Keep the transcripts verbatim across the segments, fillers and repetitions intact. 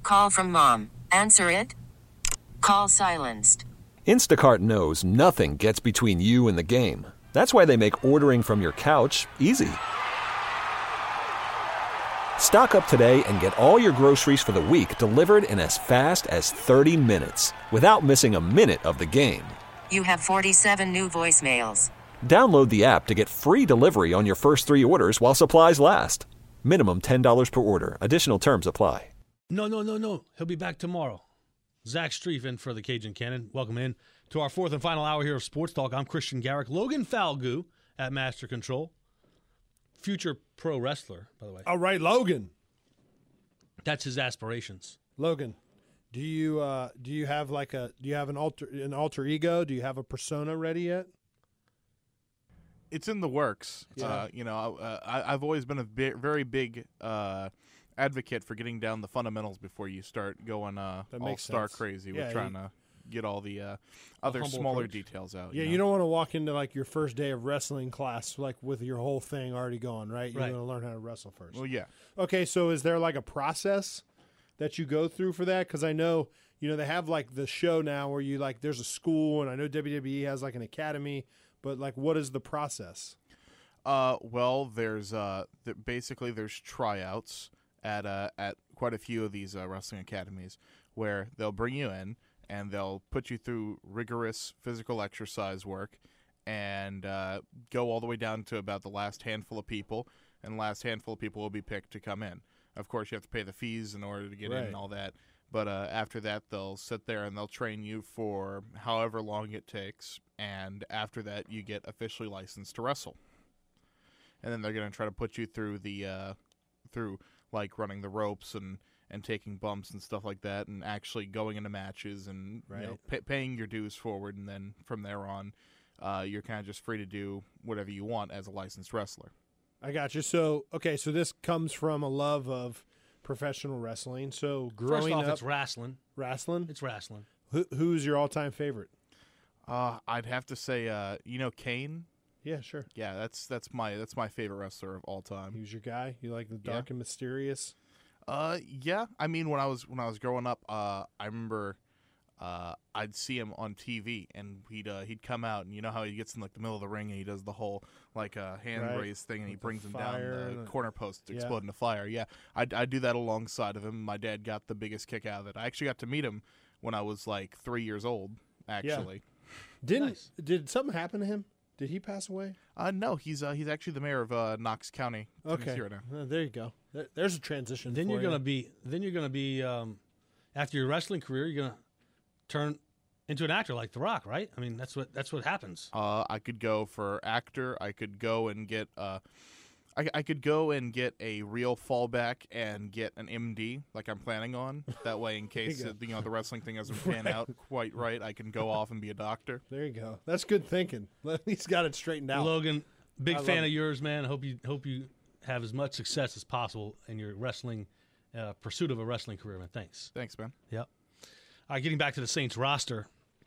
Call from mom. Answer it. Call silenced. Instacart knows nothing gets between you and the game. That's why they make ordering from your couch easy. Stock up today and get all your groceries for the week delivered in as fast as thirty minutes without missing a minute of the game. You have forty-seven new voicemails. Download the app to get free delivery on your first three orders while supplies last. Minimum ten dollars per order. Additional terms apply. No, no, no, no. He'll be back tomorrow. Zach Strief in for the Cajun Cannon. Welcome in to our fourth and final hour here of Sports Talk. I'm Christian Garrick. Logan Falgout at Master Control. Future pro wrestler, by the way. All right, Logan. That's his aspirations. Logan, do you uh, do you have like a do you have an alter an alter ego? Do you have a persona ready yet? It's in the works. Yeah. Uh, you know, uh, I, I've always been a bi- very big uh, advocate for getting down the fundamentals before you start going uh, That all makes star sense. crazy Yeah, with trying you- to get all the uh, other humble smaller approach. details out. Yeah, you, you know? don't want to walk into like your first day of wrestling class like with your whole thing already going, right? You're Right. going to learn how to wrestle first. Well, yeah. Okay, so is there like a process that you go through for that? Because I know, you know, they have like the show now where you like there's a school, and I know W W E has like an academy, but like what is the process? Uh, well, there's uh, th- basically there's tryouts at uh, at quite a few of these uh, wrestling academies where they'll bring you in and they'll put you through rigorous physical exercise work and uh, go all the way down to about the last handful of people, and the last handful of people will be picked to come in. Of course, you have to pay the fees in order to get in Right. and all that. But uh, after that, they'll sit there and they'll train you for however long it takes, and after that, you get officially licensed to wrestle. And then they're going to try to put you through the uh, through like running the ropes and, and taking bumps and stuff like that, and actually going into matches and you know, Right. pay, paying your dues forward. And then from there on, uh, you're kind of just free to do whatever you want as a licensed wrestler. I got you. So, okay, so this comes from a love of professional wrestling. So, growing First off, up it's wrestling. wrestling, It's wrestling. who, who's your all-time favorite? Uh, I'd have to say, uh, you know, Kane. Yeah, sure. Yeah, that's that's my that's my favorite wrestler of all time. Who's your guy? You like the Yeah. dark and mysterious? Uh, yeah. I mean, when I was when I was growing up, uh, I remember, uh, I'd see him on T V, and he'd uh, he'd come out, and you know how he gets in like the middle of the ring, and he does the whole like uh, hand Right. raise thing, and he With the brings him down fire the and the- corner post to Yeah. explode into fire. Yeah, I I do that alongside of him. My dad got the biggest kick out of it. I actually got to meet him when I was like three years old. Actually, Didn't Nice. did something happen to him? Did he pass away? uh, no, he's uh, he's actually the mayor of uh, Knox County, Okay, Tennessee right now. Uh, there you go. There- There's a transition. Then for you're you. gonna be. Then you're gonna be. Um, after your wrestling career, you're gonna turn into an actor like The Rock, right? I mean, that's what that's what happens. Uh, I could go for actor. I could go and get uh, I, I could go and get a real fallback and get an M D like I'm planning on. That way, in case go. uh, you know the wrestling thing doesn't pan out quite right, I can go off and be a doctor. There you go. That's good thinking. He's got it straightened out. Logan, big I love fan it. of yours, man. Hope you hope you have as much success as possible in your wrestling uh, pursuit of a wrestling career, man. Thanks. Thanks, man. Yep. All right, getting back to the Saints roster,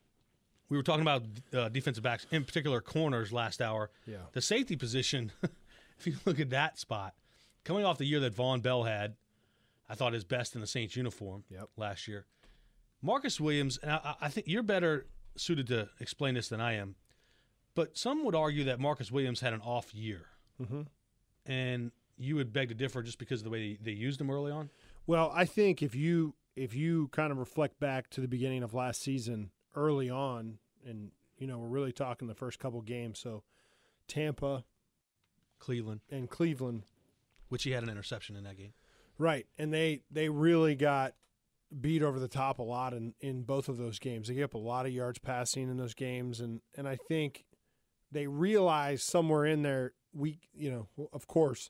we were talking about uh, defensive backs, in particular corners, last hour. Yeah. The safety position, if you look at that spot, coming off the year that Von Bell had, I thought his best in the Saints uniform Yep. last year. Marcus Williams, and I, I think you're better suited to explain this than I am, but some would argue that Marcus Williams had an off year. Mm-hmm. And you would beg to differ just because of the way they used him early on? Well, I think if you if you kind of reflect back to the beginning of last season, early on, and you know we're really talking the first couple games, so Tampa Cleveland, and Cleveland, which he had an interception in that game. right? And they they really got beat over the top a lot in, in both of those games. They gave up a lot of yards passing in those games, and and I think they realized somewhere in there we you know of course.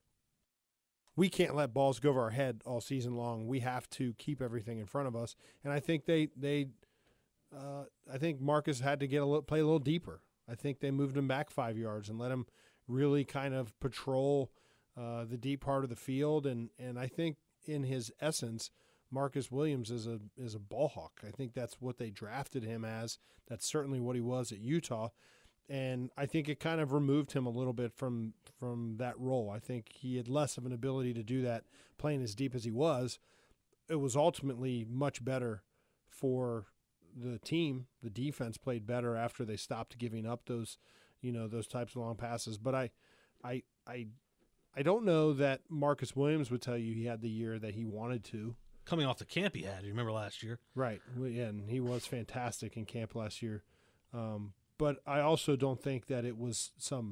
We can't let balls go over our head all season long. We have to keep everything in front of us, and I think they they, uh, I think Marcus had to get a little, play a little deeper. I think they moved him back five yards and let him really kind of patrol uh, the deep part of the field, and and I think in his essence, Marcus Williams is a is a ball hawk. I think that's what they drafted him as. That's certainly what he was at Utah. And I think it kind of removed him a little bit from from that role. I think he had less of an ability to do that playing as deep as he was. it was ultimately much better for the team. The defense played better after they stopped giving up those, you know, those types of long passes. But I, I, I, I don't know that Marcus Williams would tell you he had the year that he wanted to. Coming off the camp he had, you remember last year? Right, and he was fantastic in camp last year. Um, but I also don't think that it was some.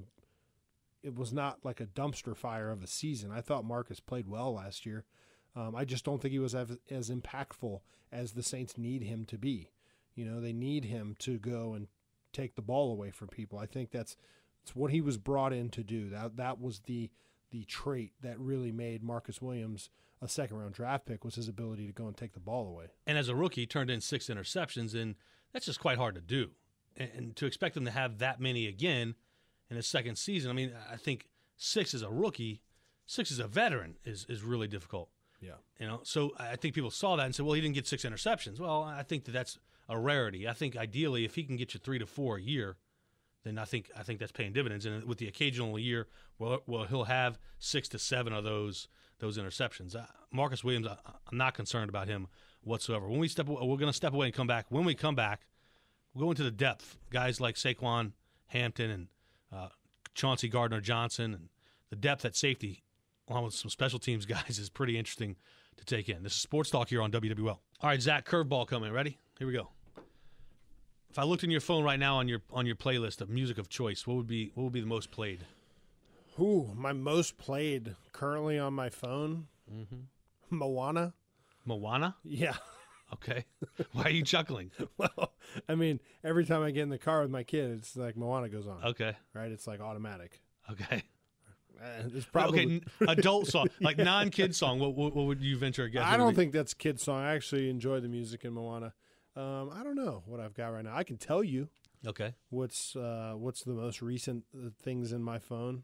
It was not like a dumpster fire of a season. I thought Marcus played well last year. Um, I just don't think he was as, as impactful as the Saints need him to be. You know, they need him to go and take the ball away from people. I think that's, that's what he was brought in to do. That that was the the trait that really made Marcus Williams a second-round draft pick, was his ability to go and take the ball away. And as a rookie, he turned in six interceptions, and that's just quite hard to do. And, and to expect him to have that many again in his second season, I mean, I think six as a rookie, six as a veteran is is really difficult. Yeah. You know, so I think people saw that and said, well, he didn't get six interceptions. Well, I think that that's a rarity. I think ideally, if he can get you three to four a year, then I think I think that's paying dividends. And with the occasional year, well, well he'll have six to seven of those those interceptions. Uh, Marcus Williams, I, I'm not concerned about him whatsoever. When we step, we're going to step away and come back. When we come back, we'll go into the depth. Guys like Saquon Hampton and uh, Chauncey Gardner-Johnson, and the depth at safety, along with some special teams guys, is pretty interesting to take in. This is Sports Talk here on W W L. All right, Zach, curveball coming. Ready? Here we go. If I looked in your phone right now on your on your playlist of music of choice, what would be what would be the most played? Ooh, my most played currently on my phone, mm-hmm. Moana. Moana? Yeah. Okay. Why are you chuckling? Well, I mean, every time I get in the car with my kid, it's like Moana goes on. Okay. Right? It's like automatic. Okay. Uh, it's probably okay. N- adult song, like yeah. non-kid song. What, what what would you venture a guess? I don't think that's a kid song. I actually enjoy the music in Moana. Um, I don't know what I've got right now. I can tell you. Okay. What's uh, what's the most recent things in my phone?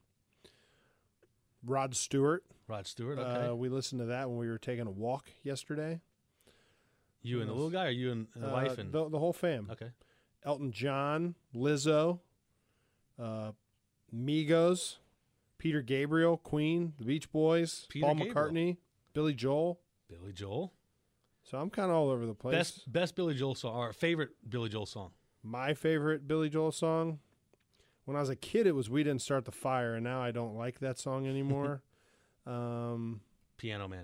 Rod Stewart. Rod Stewart. Okay. Uh, we listened to that when we were taking a walk yesterday. You and the little guy, or you and the uh, wife and the, the whole fam. Okay. Elton John, Lizzo, uh, Migos, Peter Gabriel, Queen, the Beach Boys, Peter Paul Gabriel. McCartney, Billy Joel. Billy Joel. So I'm kind of all over the place. Best best Billy Joel song, or favorite Billy Joel song. My favorite Billy Joel song. When I was a kid, it was "We Didn't Start the Fire," and now I don't like that song anymore. um, Piano Man.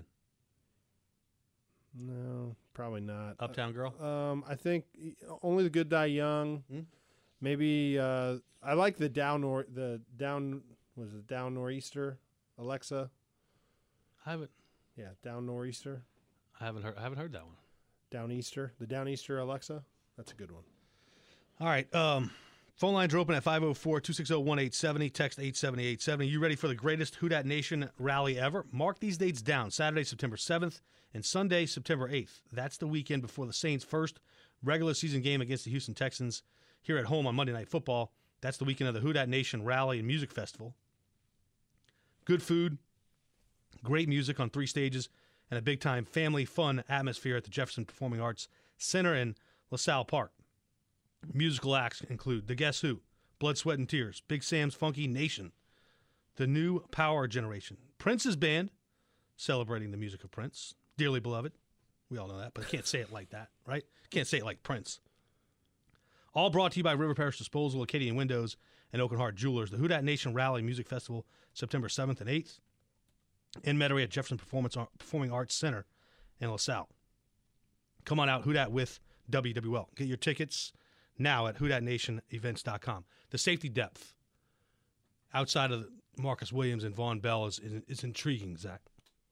No, probably not. Uptown Girl. Um, I think Only the Good Die Young. Hmm? Maybe uh, I like the down nor the down was it down nor'easter, Alexa. I haven't. Yeah, down nor'easter, I haven't heard. I haven't heard that one. down easter, the down easter Alexa. That's a good one. All right. Um, phone lines are open at five oh four, two six zero, one eight seven zero. Text eight seven eight seven zero. You ready for the greatest Who Dat Nation rally ever? Mark these dates down. Saturday, September seventh, and Sunday, September eighth. That's the weekend before the Saints' first regular season game against the Houston Texans here at home on Monday Night Football. That's the weekend of the Who Dat Nation Rally and Music Festival. Good food, great music on three stages, and a big-time family fun atmosphere at the Jefferson Performing Arts Center in LaSalle Park. Musical acts include The Guess Who, Blood, Sweat, and Tears, Big Sam's Funky Nation, The New Power Generation, Prince's Band, celebrating the music of Prince, dearly beloved. We all know that, but I can't say it like that, right? Can't say it like Prince. All brought to you by River Parish Disposal, Acadian Windows, and Oaken Heart Jewelers. The Who Dat Nation Rally Music Festival, September seventh and eighth, in Metairie at Jefferson Performance Performing Arts Center in LaSalle. Come on out, Who Dat with W W L. Get your tickets now at who dat nation events dot com. The safety depth outside of Marcus Williams and Vaughn Bell is, is, is intriguing, Zach.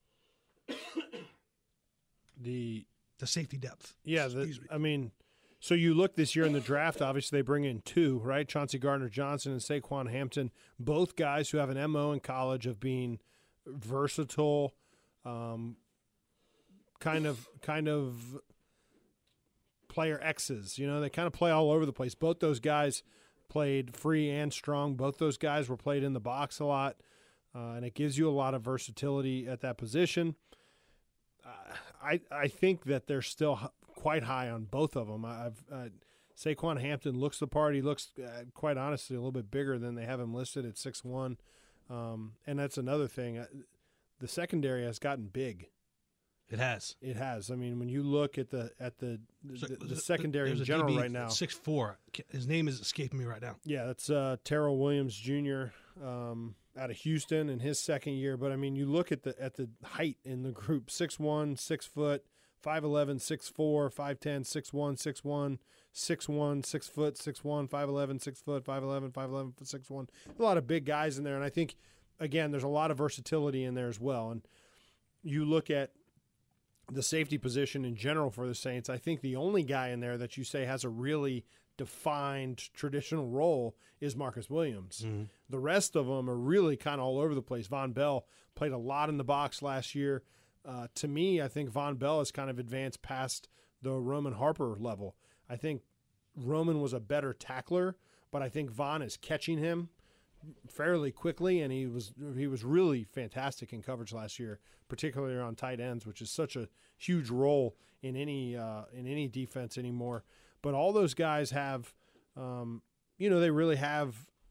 The The safety depth. yeah, the, I mean, so you look this year in the draft. Obviously, they bring in two, right? Chauncey Gardner-Johnson and Saquon Hampton, both guys who have an M O in college of being versatile, um, kind of kind of player X's. You know, they kind of play all over the place. Both those guys played free and strong. Both those guys were played in the box a lot, uh, and it gives you a lot of versatility at that position. Uh, I I think that they're still h- quite high on both of them. I've uh, Saquon Hampton looks the part. He looks, uh, quite honestly, a little bit bigger than they have him listed at six one. Um, and that's another thing. Uh, the secondary has gotten big. It has. It has. I mean, when you look at the at the the, So, the secondary there's in a general D B right now, six four. His name is escaping me right now. yeah, that's uh, Terrell Williams Junior Um, out of Houston in his second year. But I mean, you look at the at the height in the group: six one, six foot, five eleven, six four, five ten, six one, six one, six one, six foot, six one, five eleven, six foot, five eleven, five eleven, six one. A lot of big guys in there, and I think again, there's a lot of versatility in there as well. And you look at the safety position in general for the Saints, I think the only guy in there that you say has a really defined traditional role is Marcus Williams. Mm-hmm. The rest of them are really kind of all over the place. Von Bell played a lot in the box last year. Uh, to me, I think Von Bell has kind of advanced past the Roman Harper level. I think Roman was a better tackler, but I think Von is catching him fairly quickly, and he was he was really fantastic in coverage last year, particularly on tight ends, which is such a huge role in any uh, in any defense anymore. But all those guys have, um, you know, they really have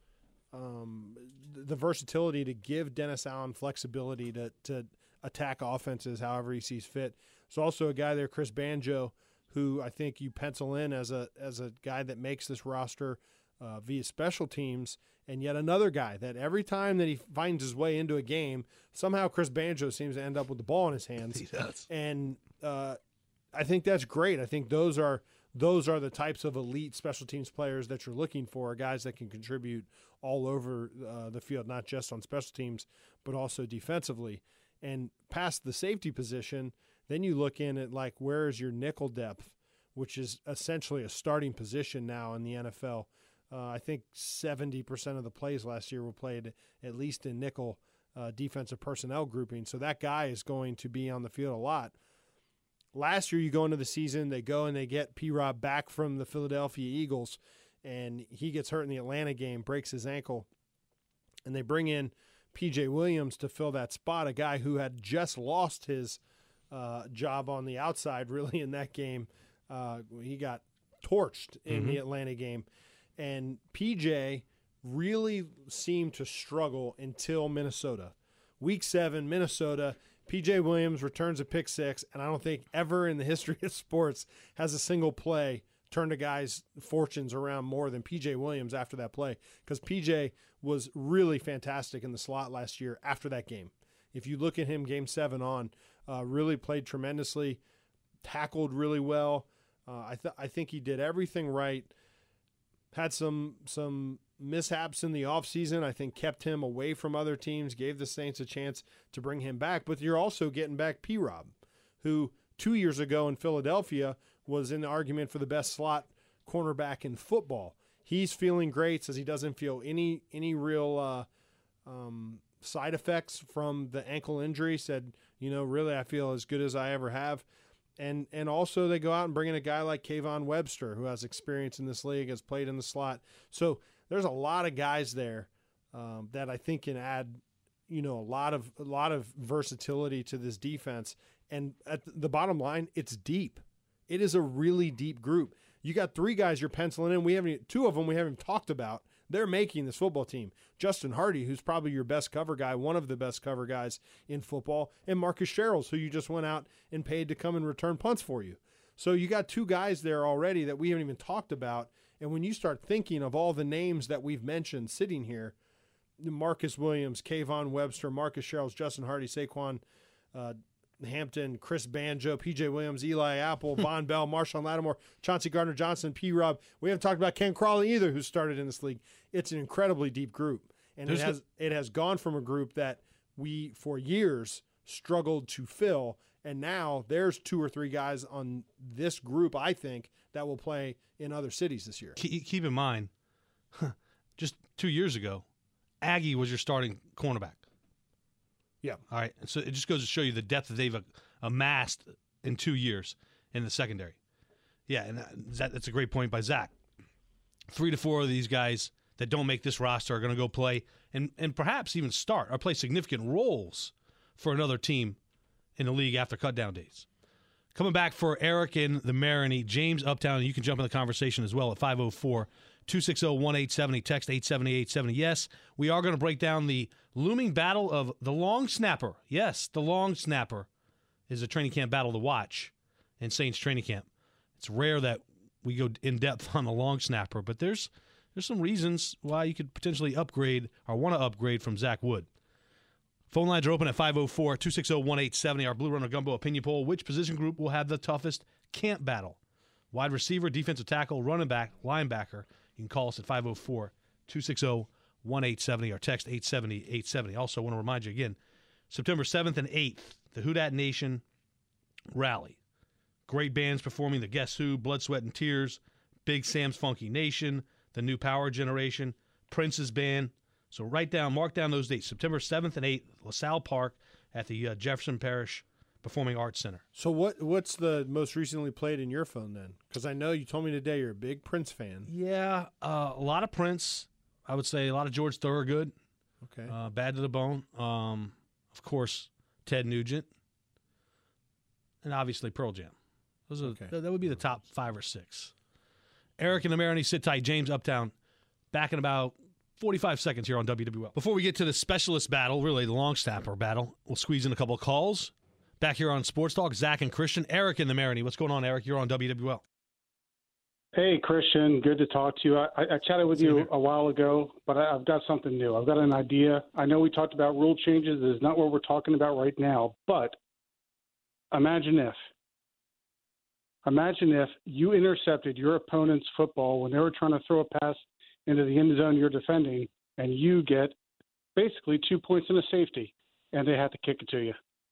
um, the versatility to give Dennis Allen flexibility to to attack offenses however he sees fit. There's also a guy there, Chris Banjo, who I think you pencil in as a as a guy that makes this roster uh, via special teams. And yet another guy that every time that he finds his way into a game, somehow Chris Banjo seems to end up with the ball in his hands. He does. And uh, I think that's great. I think those are those are the types of elite special teams players that you're looking for, guys that can contribute all over uh, the field, not just on special teams, but also defensively. And past the safety position, then you look in at, like, where is your nickel depth, which is essentially a starting position now in the N F L. Uh, I think seventy percent of the plays last year were played at least in nickel uh, defensive personnel grouping. So that guy is going to be on the field a lot. Last year, you go into the season, they go and they get P-Rob back from the Philadelphia Eagles, and he gets hurt in the Atlanta game, breaks his ankle, and they bring in P J Williams to fill that spot, a guy who had just lost his uh, job on the outside really in that game. Uh, he got torched in mm-hmm. the Atlanta game. And P J really seemed to struggle until Minnesota. Week seven, Minnesota, P J Williams returns a pick six, and I don't think ever in the history of sports has a single play turned a guy's fortunes around more than P J Williams after that play, because P J was really fantastic in the slot last year after that game. If you look at him game seven on, uh, really played tremendously, tackled really well. Uh, I, th- I think he did everything right. Had some some mishaps in the offseason, I think kept him away from other teams, gave the Saints a chance to bring him back. But you're also getting back P-Rob, who two years ago in Philadelphia was in the argument for the best slot cornerback in football. He's feeling great, says he doesn't feel any any real uh, um, side effects from the ankle injury. Said, you know, really I feel as good as I ever have. And and also they go out and bring in a guy like Kayvon Webster, who has experience in this league, has played in the slot. So there's a lot of guys there um, that I think can add, you know, a lot of a lot of versatility to this defense. And at the bottom line, it's deep. It is a really deep group. You got three guys you're penciling in. We haven't two of them we haven't talked about. They're making this football team. Justin Hardy, who's probably your best cover guy, one of the best cover guys in football, and Marcus Sherrills, who you just went out and paid to come and return punts for you. So you got two guys there already that we haven't even talked about. And when you start thinking of all the names that we've mentioned sitting here, Marcus Williams, Kayvon Webster, Marcus Sherrills, Justin Hardy, Saquon uh, Hampton, Chris Banjo, P J Williams, Eli Apple, Von Bell, Marshawn Lattimore, Chauncey Gardner-Johnson, P-Rob. We haven't talked about Ken Crawley either, who started in this league. It's an incredibly deep group. And it has it has gone from a group that we, for years, struggled to fill, and now there's two or three guys on this group, I think, that will play in other cities this year. Keep in mind, just two years ago, Aggie was your starting cornerback. Yeah. All right. So it just goes to show you the depth that they've amassed in two years in the secondary. Yeah, and that, that's a great point by Zach. Three to four of these guys that don't make this roster are going to go play and, and perhaps even start or play significant roles for another team in the league after cutdown days. Coming back for Eric in the Maroney, James Uptown, and you can jump in the conversation as well at five oh four, two six zero, one eight seven zero, text eight seven eight seven zero. Yes, we are going to break down the looming battle of the long snapper. Yes, the long snapper is a training camp battle to watch in Saints training camp. It's rare that we go in depth on the long snapper, but there's there's some reasons why you could potentially upgrade or want to upgrade from Zach Wood. Phone lines are open at five oh four, two six zero, one eight seven zero. Our Blue Runner Gumbo opinion poll: which position group will have the toughest camp battle? Wide receiver, defensive tackle, running back, linebacker. You can call us at five oh four, two six zero, one eight seven zero or text eight seven zero, eight seven zero. Also, want to remind you again, September seventh and eighth, the Who Dat Nation rally. Great bands performing the Guess Who, Blood, Sweat, and Tears, Big Sam's Funky Nation, the New Power Generation, Prince's Band. So write down, mark down those dates, September seventh and eighth, LaSalle Park at the uh, Jefferson Parish Performing Arts Center. So what? What's the most recently played in your phone then? Because I know you told me today you're a big Prince fan. Yeah, uh, a lot of Prince. I would say a lot of George Thorogood. Okay. Uh, Bad to the Bone. Um, of course, Ted Nugent. And obviously Pearl Jam. Those are Okay. th- that would be the top five or six. Eric and the Maroney, sit tight. James Uptown, back in about forty-five seconds here on W W L. Before we get to the specialist battle, really the long snapper battle, we'll squeeze in a couple of calls. Back here on Sports Talk, Zach and Christian. Eric and the Maroney. What's going on, Eric? You're on W W L. Hey, Christian. Good to talk to you. I, I chatted with See you you there. a while ago, but I, I've got something new. I've got an idea. I know we talked about rule changes. This is not what we're talking about right now, but imagine if. Imagine if you intercepted your opponent's football when they were trying to throw a pass into the end zone you're defending, and you get basically two points and a safety, and they have to kick it to you.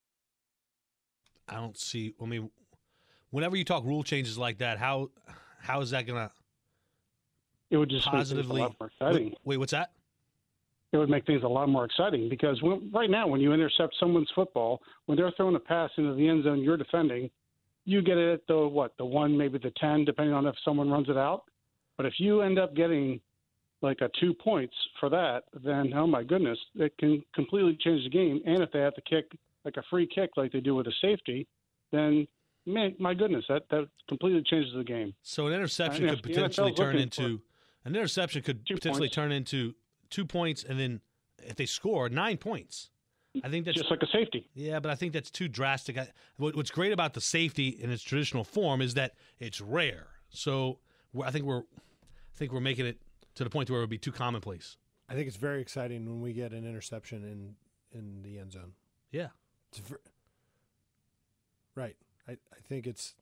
I don't see. I mean, whenever you talk rule changes like that, how how is that going to It would just positively? make things a lot more exciting. Wait, wait, what's that? It would make things a lot more exciting because when, right now, when you intercept someone's football, when they're throwing a pass into the end zone you're defending, you get it at the what, the one, maybe the ten, depending on if someone runs it out. But if you end up getting like a two points for that, then oh my goodness, it can completely change the game. And if they have to kick like a free kick like they do with a safety, then man, my goodness, that that completely changes the game. So an interception And could if the potentially N F L's turn looking into an interception could two potentially points. turn into two points, and then if they score nine points, I think that's Just like a safety. yeah, but I think that's too drastic. I, what, what's great about the safety in its traditional form is that it's rare. So we're, I think we're I think we're making it to the point where it would be too commonplace. I think it's very exciting when we get an interception in in the end zone. Yeah. It's ver- right. I, I think it's.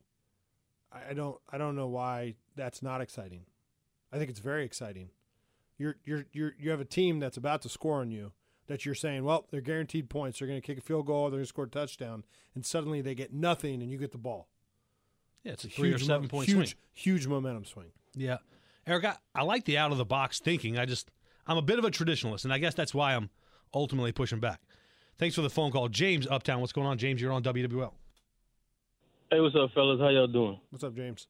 I I don't. I don't know why that's not exciting. I think it's very exciting. You're you're you're you have a team that's about to score on you. That you're saying, well, they're guaranteed points. They're going to kick a field goal. They're going to score a touchdown, and suddenly they get nothing, and you get the ball. Yeah, it's a It's three or mo- seven point huge, swing. huge momentum swing. Yeah. Eric, I, I like the out of the box thinking. I just I'm a bit of a traditionalist, and I guess that's why I'm ultimately pushing back. Thanks for the phone call. James Uptown, what's going on? James, you're on W W L. Hey, what's up, fellas? How y'all doing? What's up, James?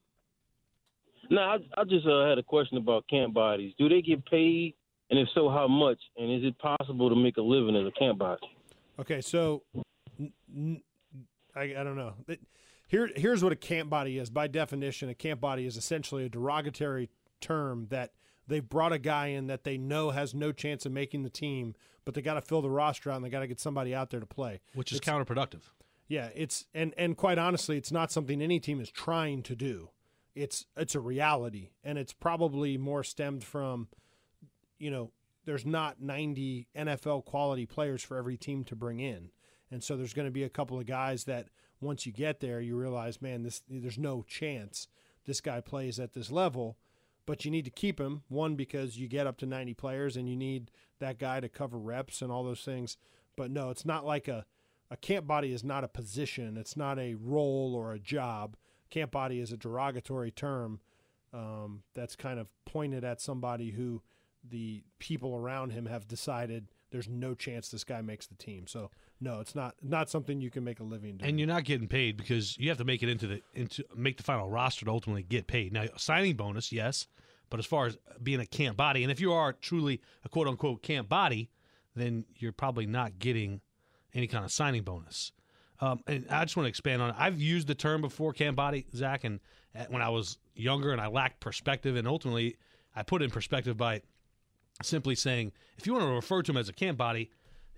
No, I, I just uh, had a question about camp bodies. Do they get paid? And if so, how much? And is it possible to make a living as a camp body? Okay, so n- n- I, I don't know. It, here, here's what a camp body is. By definition, a camp body is essentially a derogatory term that they've brought a guy in that they know has no chance of making the team, but they got to fill the roster out and they got to get somebody out there to play. Which is It's- counterproductive. Yeah, it's and and quite honestly, it's not something any team is trying to do. It's it's a reality, and it's probably more stemmed from, you know, there's not ninety N F L quality players for every team to bring in, and so there's going to be a couple of guys that once you get there, you realize, man, this there's no chance this guy plays at this level, but you need to keep him. One, because you get up to ninety players, and you need that guy to cover reps and all those things. But no, it's not like a A camp body is not a position. It's not a role or a job. Camp body is a derogatory term um, that's kind of pointed at somebody who the people around him have decided there's no chance this guy makes the team. So no, it's not not something you can make a living doing. And you're not getting paid because you have to make it into the into make the final roster to ultimately get paid. Now, signing bonus, yes, but as far as being a camp body, and if you are truly a quote unquote camp body, then you're probably not getting any kind of signing bonus. Um, and I just want to expand on it. I've used the term before, camp body, Zach, and uh, when I was younger and I lacked perspective, and ultimately I put it in perspective by simply saying, if you want to refer to him as a camp body, you know,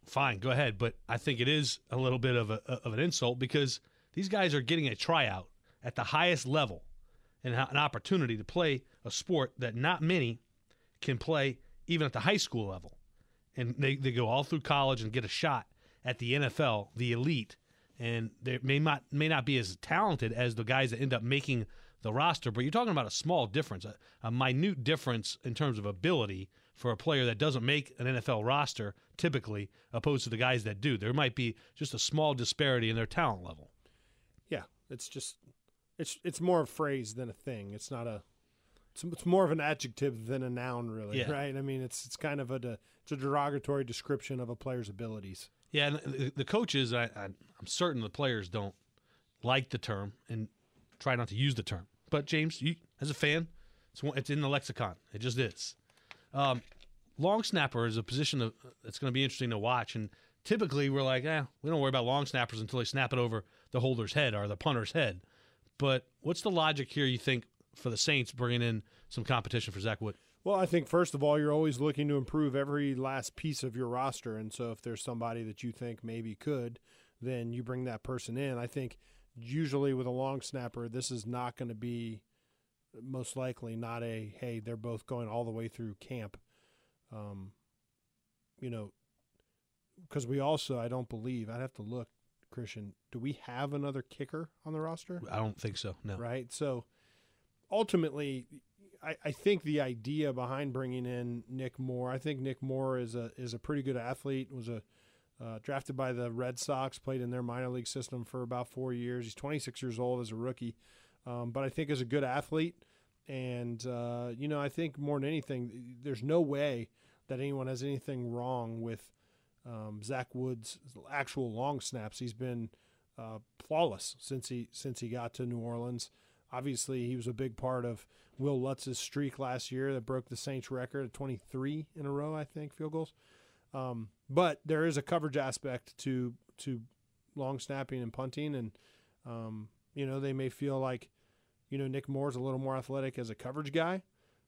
fine, go ahead. But I think it is a little bit of a of an insult because these guys are getting a tryout at the highest level and an opportunity to play a sport that not many can play even at the high school level. And they, they go all through college and get a shot at the N F L, the elite. And they may not may not be as talented as the guys that end up making the roster, but you're talking about a small difference, a, a minute difference in terms of ability for a player that doesn't make an N F L roster typically, opposed to the guys that do. There might be just a small disparity in their talent level. Yeah, it's just it's it's more a phrase than a thing. It's not a it's, it's more of an adjective than a noun, really. Yeah. Right? I mean, it's it's kind of a it's a derogatory description of a player's abilities. Yeah, and the, the coaches, I, I, I'm certain the players don't like the term and try not to use the term. But James, you, as a fan, it's it's in the lexicon. It just is. Um, long snapper is a position of, that's going to be interesting to watch. And typically we're like, eh, we don't worry about long snappers until they snap it over the holder's head or the punter's head. But what's the logic here, you think, for the Saints bringing in some competition for Zach Wood? Well, I think, first of all, you're always looking to improve every last piece of your roster. And so if there's somebody that you think maybe could, then you bring that person in. I think usually with a long snapper, this is not going to be most likely not a, hey, they're both going all the way through camp. Um, you know, because we also, I don't believe, I'd have to look, Christian, do we have another kicker on the roster? I don't think so, no. Right? So ultimately, I, I think the idea behind bringing in Nick Moore, I think Nick Moore is a is a pretty good athlete, was a uh, drafted by the Red Sox, played in their minor league system for about four years. He's twenty-six years old as a rookie, um, but I think is a good athlete. And, uh, you know, I think more than anything, there's no way that anyone has anything wrong with um, Zach Wood's actual long snaps. He's been uh, flawless since he since he got to New Orleans. Obviously, he was a big part of Will Lutz's streak last year that broke the Saints record at twenty-three in a row, I think, field goals. Um, but there is a coverage aspect to to long snapping and punting, and um, you know, they may feel like, you know, Nick Moore's a little more athletic as a coverage guy.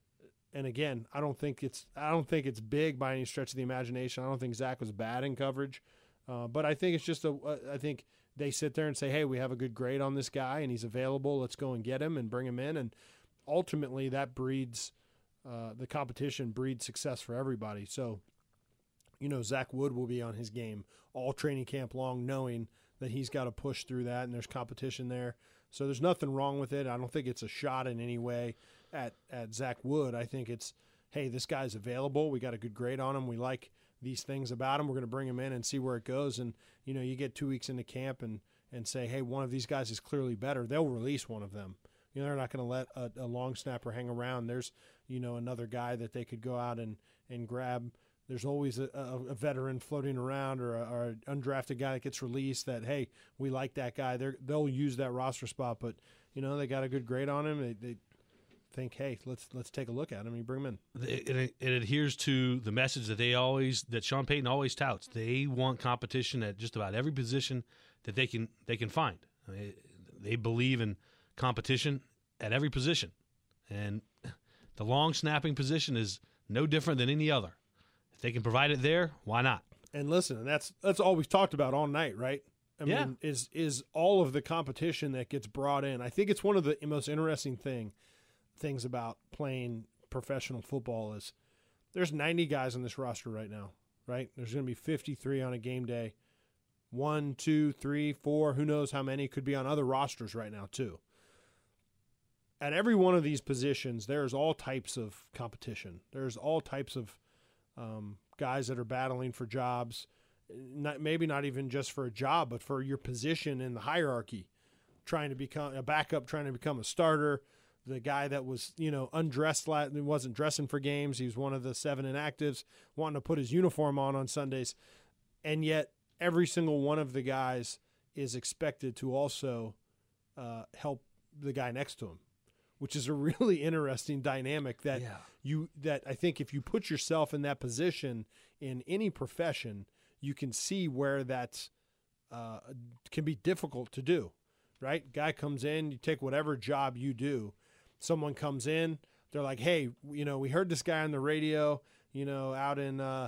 And again, I don't think it's I don't think it's big by any stretch of the imagination. I don't think Zach was bad in coverage, uh, but I think it's just a I think they sit there and say, hey, we have a good grade on this guy and he's available. Let's go and get him and bring him in. And ultimately, that breeds uh, the competition breeds success for everybody. So, you know, Zach Wood will be on his game all training camp long, knowing that he's got to push through that and there's competition there. So there's nothing wrong with it. I don't think it's a shot in any way at, at Zach Wood. I think it's, hey, this guy's available. We got a good grade on him. We like these things about him. We're going to bring him in and see where it goes. And, you know, you get two weeks into camp and, and say, hey, one of these guys is clearly better. They'll release one of them. You know, they're not going to let a, a long snapper hang around. There's, you know, another guy that they could go out and, and grab. There's always a, a, a veteran floating around or, a, or an undrafted guy that gets released that, hey, we like that guy. They're, they'll use that roster spot. But, you know, they got a good grade on him. They, they think, hey, let's let's take a look at him and bring him in. It, it, it adheres to the message that they always that Sean Payton always touts. They want competition at just about every position that they can they can find. They, they believe in competition at every position, and the long snapping position is no different than any other. If they can provide it there, why not? And listen, and that's that's all we've talked about all night, right? I Yeah. mean, is is all of the competition that gets brought in. I think it's one of the most interesting thing things about playing professional football is there's ninety guys on this roster right now, right? There's going to be fifty-three on a game day. One, two, three, four, who knows how many could be on other rosters right now too. At every one of these positions, there's all types of competition. There's all types of um, guys that are battling for jobs, not, maybe not even just for a job, but for your position in the hierarchy, trying to become a backup, trying to become a starter. The guy that was, you know, undressed, wasn't dressing for games. He was one of the seven inactives, wanting to put his uniform on on Sundays. And yet every single one of the guys is expected to also uh, help the guy next to him, which is a really interesting dynamic that Yeah. you that I think if you put yourself in that position in any profession, you can see where that uh, can be difficult to do, right? Guy comes in, you take whatever job you do. Someone comes in, they're like, hey, you know, we heard this guy on the radio, you know, out in, uh,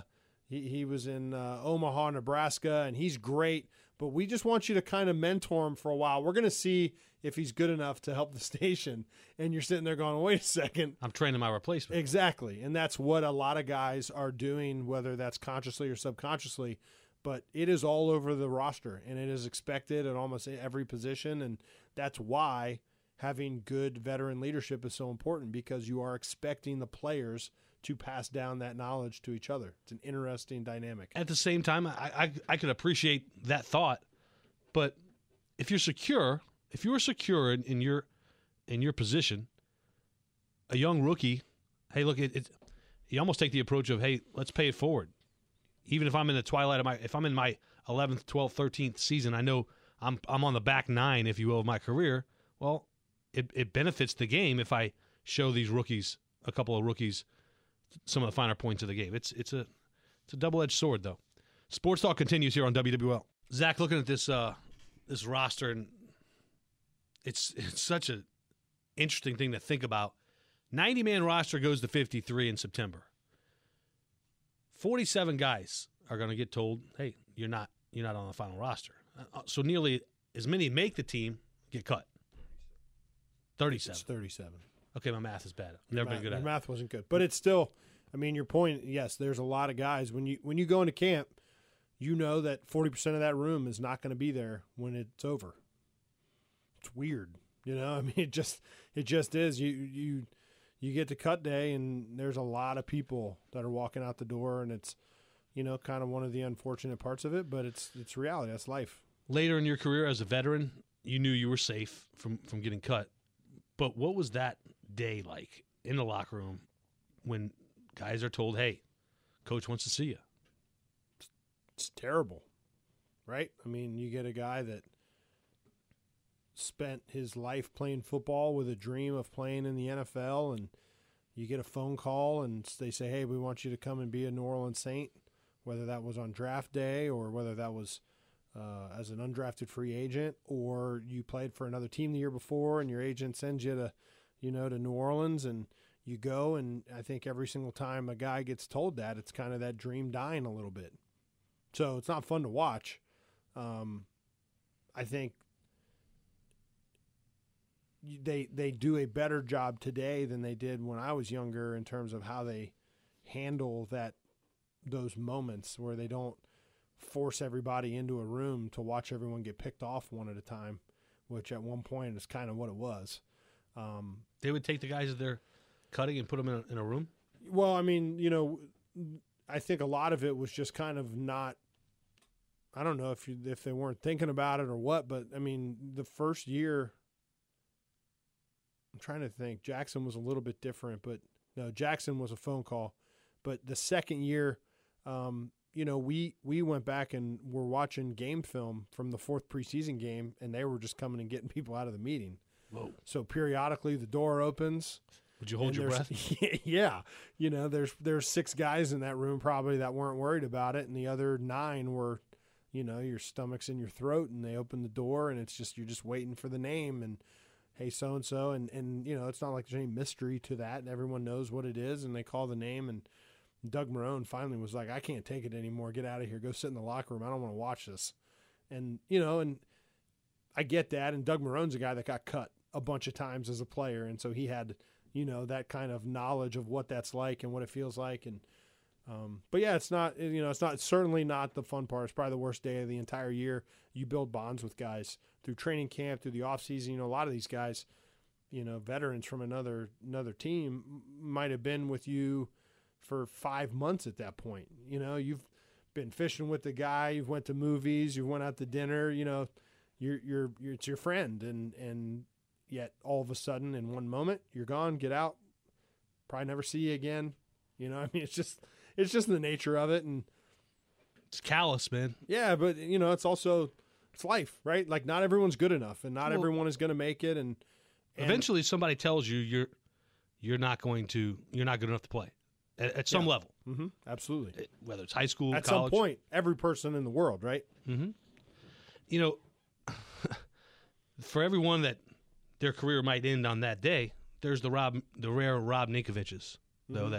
He he was in uh, Omaha, Nebraska, and he's great. But we just want you to kind of mentor him for a while. We're going to see if he's good enough to help the station. And you're sitting there going, wait a second. I'm training my replacement. Exactly. And that's what a lot of guys are doing, whether that's consciously or subconsciously. But it is all over the roster, and it is expected at almost every position. And that's why having good veteran leadership is so important, because you are expecting the players to pass down that knowledge to each other. It's an interesting dynamic. At the same time, I, I I could appreciate that thought, but if you're secure, if you are secure in, in your in your position, a young rookie, hey, look, it, it you almost take the approach of, hey, let's pay it forward. Even if I'm in the twilight of my, if I'm in my eleventh, twelfth, thirteenth season, I know I'm I'm on the back nine, if you will, of my career. Well, it it benefits the game if I show these rookies, a couple of rookies, some of the finer points of the game. It's it's a it's a double-edged sword, though. Sports Talk continues here on W W L. Zach, looking at this uh, this roster, and it's it's such an interesting thing to think about. ninety-man roster goes to fifty-three in September. forty-seven guys are going to get told, "Hey, you're not you're not on the final roster." Uh, so nearly as many make the team get cut. thirty-seven. It's thirty-seven. Okay, my math is bad. I've never math, been good your at it. math wasn't good, but it's still. I mean, your point. Yes, there's a lot of guys. When you when you go into camp, you know that forty percent of that room is not going to be there when it's over. It's weird, you know. I mean, it just it just is. You you you get to cut day, and there's a lot of people that are walking out the door, and it's, you know, kind of one of the unfortunate parts of it. But it's it's reality. That's life. Later in your career as a veteran, you knew you were safe from from getting cut. But what was that day like in the locker room when guys are told, hey, coach wants to see you? It's terrible, right? I mean, you get a guy that spent his life playing football with a dream of playing in the N F L, and you get a phone call and they say, hey, we want you to come and be a New Orleans Saint, whether that was on draft day or whether that was uh, as an undrafted free agent, or you played for another team the year before and your agent sends you to, you know, to New Orleans, and you go. And I think every single time a guy gets told that, it's kind of that dream dying a little bit. So it's not fun to watch. Um, I think they they do a better job today than they did when I was younger in terms of how they handle that those moments where they don't force everybody into a room to watch everyone get picked off one at a time, which at one point is kind of what it was. Um, they would take the guys that they're cutting and put them in a, in a room? Well, I mean, you know, I think a lot of it was just kind of not, I don't know if you, if they weren't thinking about it or what, but I mean, the first year, I'm trying to think, Jackson was a little bit different, but no, Jackson was a phone call. But the second year, um, you know, we, we went back and were watching game film from the fourth preseason game, and they were just coming and getting people out of the meeting. Whoa. So periodically the door opens. Would you hold your breath? Yeah. You know, there's there's six guys in that room probably that weren't worried about it, and the other nine were, you know, your stomach's in your throat, and they open the door, and it's just you're just waiting for the name, and hey, so-and-so, and, and you know, it's not like there's any mystery to that, and everyone knows what it is, and they call the name, and Doug Marrone finally was like, I can't take it anymore. Get out of here. Go sit in the locker room. I don't want to watch this. And, you know, and I get that, and Doug Marrone's a guy that got cut a bunch of times as a player, and so he had, you know, that kind of knowledge of what that's like and what it feels like. And um, but yeah, it's not, you know, it's not, it's certainly not the fun part. It's probably the worst day of the entire year. You build bonds with guys through training camp, through the off season. You know, a lot of these guys, you know, veterans from another another team might have been with you for five months at that point. You know, you've been fishing with the guy, you've went to movies, you went out to dinner. You know, you're you're, you're it's your friend, and and. Yet all of a sudden, in one moment, you're gone. Get out. Probably never see you again. You know, I mean, it's just it's just the nature of it, and it's callous, man. Yeah, but you know, it's also it's life, right? Like not everyone's good enough, and not well, everyone is going to make it. And, and eventually, somebody tells you you're you're not going to you're not good enough to play at, at some yeah. level. Mm-hmm. Absolutely. It, whether it's high school, at college. some point, every person in the world, right? Mm-hmm. You know, for everyone that their career might end on that day, there's the Rob, the rare Rob Ninkoviches, though, mm-hmm. that,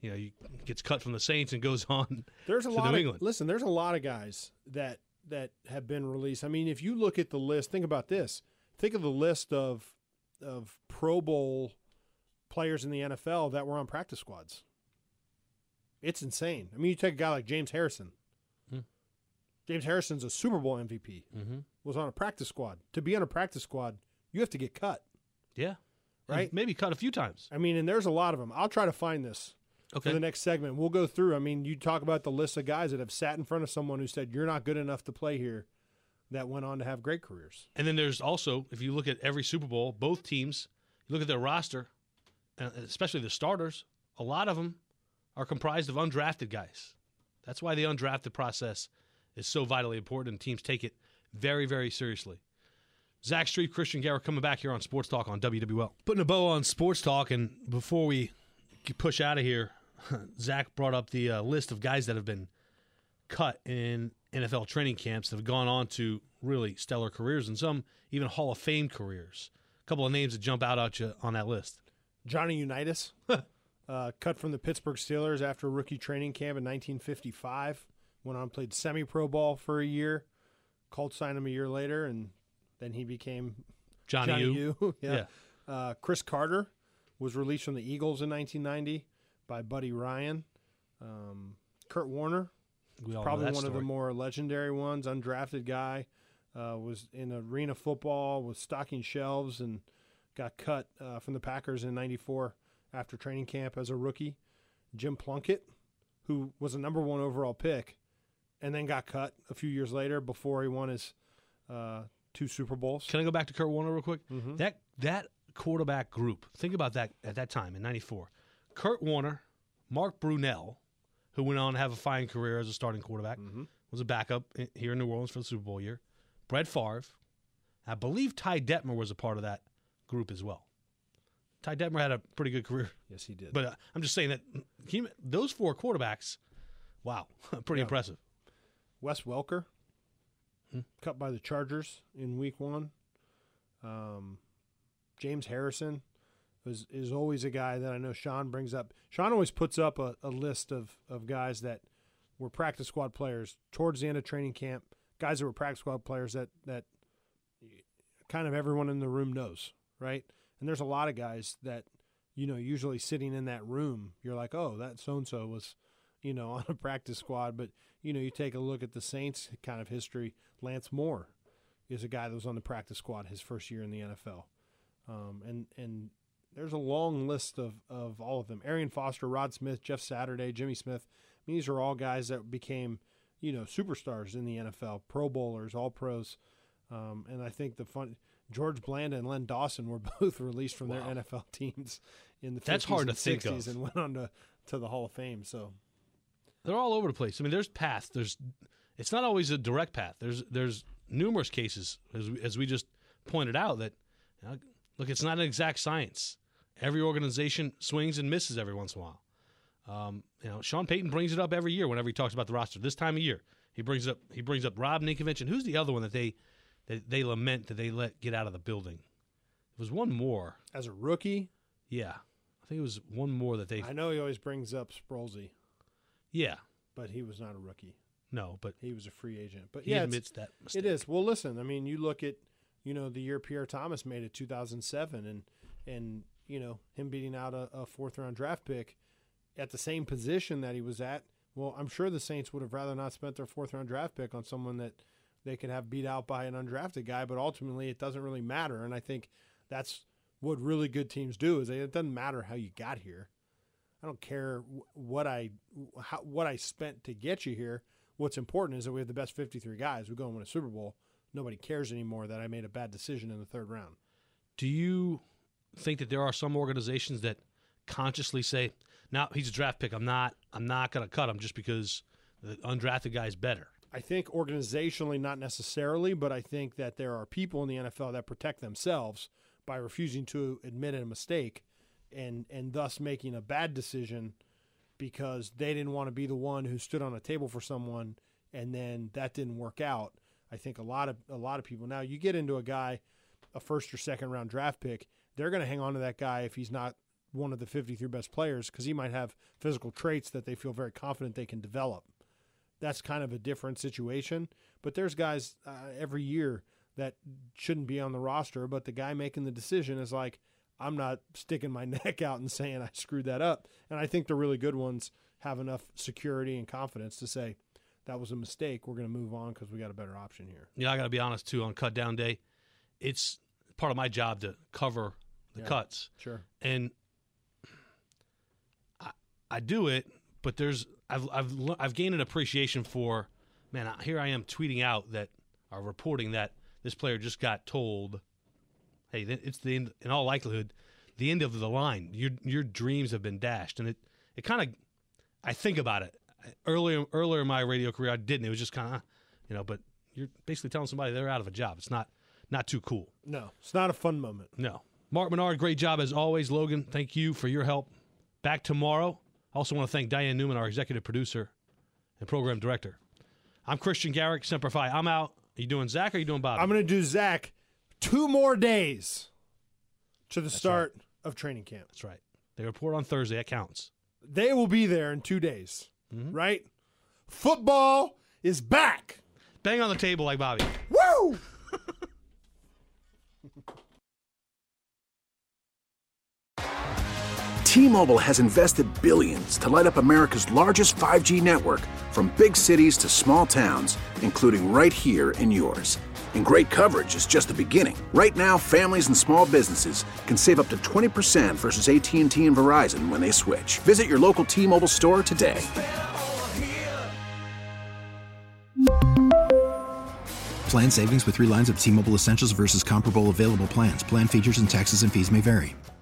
you know, he gets cut from the Saints and goes on There's a to lot New of England. listen. There's a lot of guys that that have been released. I mean, if you look at the list, think about this. Think of the list of of Pro Bowl players in the N F L that were on practice squads. It's insane. I mean, you take a guy like James Harrison. Hmm. James Harrison's a Super Bowl M V P. Mm-hmm. Was on a practice squad. To be on a practice squad, you have to get cut. Yeah. Right? And maybe cut a few times. I mean, and there's a lot of them. I'll try to find this Okay. for the next segment. We'll go through. I mean, you talk about the list of guys that have sat in front of someone who said, you're not good enough to play here, that went on to have great careers. And then there's also, if you look at every Super Bowl, both teams, you look at their roster, and especially the starters, a lot of them are comprised of undrafted guys. That's why the undrafted process is so vitally important, and teams take it very, very seriously. Zach Strief, Christian Garrett coming back here on Sports Talk on W W L. Putting a bow on Sports Talk, and before we push out of here, Zach brought up the uh, list of guys that have been cut in N F L training camps that have gone on to really stellar careers and some even Hall of Fame careers. A couple of names that jump out at you on that list. Johnny Unitas, uh, cut from the Pittsburgh Steelers after a rookie training camp in nineteen fifty-five. Went on and played semi-pro ball for a year. Colts signed him a year later, and then he became Johnny, Johnny U. U. yeah. Yeah. Uh, Chris Carter was released from the Eagles in nineteen ninety by Buddy Ryan. Um, Kurt Warner, We all probably know one that of the story. more legendary ones, undrafted guy, uh, was in arena football, was stocking shelves, and got cut uh, from the Packers in ninety-four after training camp as a rookie. Jim Plunkett, who was a number one overall pick, and then got cut a few years later before he won his uh, two Super Bowls. Can I go back to Kurt Warner real quick? Mhm. That that quarterback group, think about that at that time in ninety-four. Kurt Warner, Mark Brunell, who went on to have a fine career as a starting quarterback, Mhm. was a backup in, here in New Orleans for the Super Bowl year. Brett Favre. I believe Ty Detmer was a part of that group as well. Ty Detmer had a pretty good career. Yes, he did. But uh, I'm just saying that he, those four quarterbacks, wow, pretty Yeah. impressive. Wes Welker, Hmm. cut by the Chargers in week one. Um, James Harrison is, is always a guy that I know Sean brings up. Sean always puts up a, a list of, of guys that were practice squad players towards the end of training camp, guys that were practice squad players that, that kind of everyone in the room knows, right? And there's a lot of guys that, you know, usually sitting in that room, you're like, oh, that so-and-so was, you know, on a practice squad. But, you know, you take a look at the Saints kind of history. Lance Moore is a guy that was on the practice squad his first year in the N F L. Um, and, and there's a long list of, of all of them. Arian Foster, Rod Smith, Jeff Saturday, Jimmy Smith. I mean, these are all guys that became, you know, superstars in the N F L, Pro Bowlers, all pros. Um, and I think the fun George Blanda and Len Dawson were both released from their Wow. N F L teams in the That's fifties hard to and think sixties of. and went on to, to the Hall of Fame. So They're all over the place. I mean, there's paths. There's, it's not always a direct path. There's there's numerous cases, as we, as we just pointed out, that you know, look, it's not an exact science. Every organization swings and misses every once in a while. Um, you know, Sean Payton brings it up every year whenever he talks about the roster. This time of year, he brings up he brings up Rob Ninkovich, and who's the other one that they that they lament that they let get out of the building? There was one more. as a rookie, Yeah, I think it was one more that they. I know he always brings up Sprolzy, Yeah, but he was not a rookie. no, but He was a free agent. But he yeah, it's- admits that mistake. it is. Well, listen, I mean, you look at, you know, the year Pierre Thomas made it, two thousand seven, and, and you know, him beating out a, a fourth-round draft pick at the same position that he was at. Well, I'm sure the Saints would have rather not spent their fourth-round draft pick on someone that they could have beat out by an undrafted guy, but ultimately it doesn't really matter, and I think that's what really good teams do is they, it doesn't matter how you got here. I don't care wh- what I how, what I spent to get you here. What's important is that we have the best fifty-three guys. We go and win a Super Bowl. Nobody cares anymore that I made a bad decision in the third round. Do you think that there are some organizations that consciously say, "No, he's a draft pick. I'm not. I'm not going to cut him just because the undrafted guy is better." I think organizationally, not necessarily, but I think that there are people in the N F L that protect themselves by refusing to admit a mistake and and thus making a bad decision because they didn't want to be the one who stood on a table for someone and then that didn't work out. I think a lot of a lot of people now you get into a guy, a first or second round draft pick, they're going to hang on to that guy if he's not one of the fifty-three best players because he might have physical traits that they feel very confident they can develop. That's kind of a different situation. But there's guys uh, every year that shouldn't be on the roster, but the guy making the decision is like, I'm not sticking my neck out and saying I screwed that up. And I think the really good ones have enough security and confidence to say, that was a mistake. We're going to move on because we got a better option here. Yeah, I got to be honest, too, on cut down day, it's part of my job to cover the Yeah, cuts. Sure. And I, I do it, but there's I've I've le- I've gained an appreciation for, man, I- here I am tweeting out that, or reporting that this player just got told, hey, th- it's the end, in all likelihood, the end of the line. Your your dreams have been dashed. And it, it kind of, I think about it. Earlier earlier in my radio career, I didn't. It was just kind of, you know, but you're basically telling somebody they're out of a job. It's not not too cool. No, it's not a fun moment. No. Mark Menard, great job as always. Logan, thank you for your help. Back tomorrow. I also want to thank Diane Newman, our executive producer and program director. I'm Christian Garrick, Semper Fi. I'm out. Are you doing Zach or are you doing Bobby? I'm going to do Zach two more days to the That's start of training camp. That's right. They report on Thursday. That counts. They will be there in two days, Mhm. right? Football is back. Bang on the table like Bobby. Woo! T-Mobile has invested billions to light up America's largest five G network, from big cities to small towns, including right here in yours. And great coverage is just the beginning. Right now, families and small businesses can save up to twenty percent versus A T and T and Verizon when they switch. Visit your local T-Mobile store today. Plan savings with three lines of T-Mobile Essentials versus comparable available plans. Plan features and taxes and fees may vary.